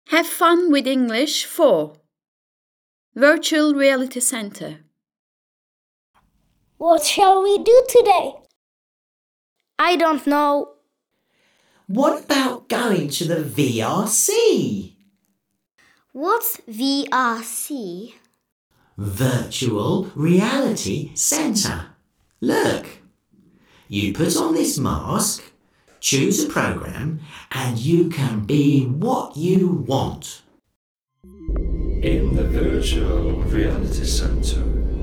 Have fun with English 4. Virtual Reality Center. What shall we do today? I don't know. What about going to the VRC? What's VRC? Virtual Reality Centre. Look, you put on this mask, choose a programme, and you can be what you want. In the Virtual Reality Center.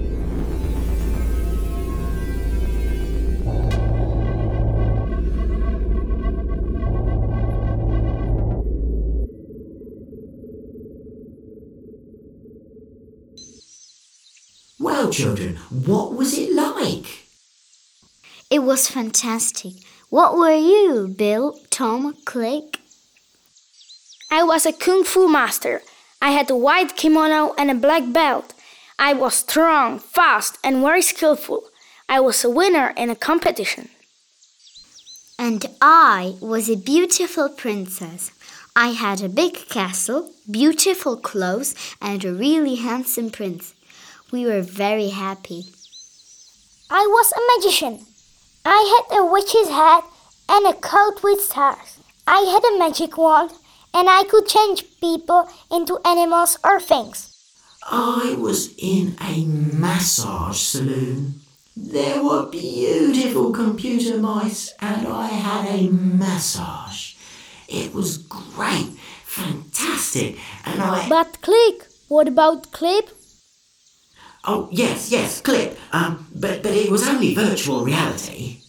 Well, children, what was it like? It was fantastic. What were you, Bill, Tom, Click? I was a kung fu master. I had a white kimono and a black belt. I was strong, fast, and very skillful. I was a winner in a competition. And I was a beautiful princess. I had a big castle, beautiful clothes, and a really handsome prince. We were very happy. I was a magician. I had a witch's hat and a coat with stars. I had a magic wand and I could change people into animals or things. I was in a massage saloon. There were beautiful computer mice and I had a massage. It was great, fantastic, and But Click, what about Clip? Oh, yes, Clip. But it was only virtual reality.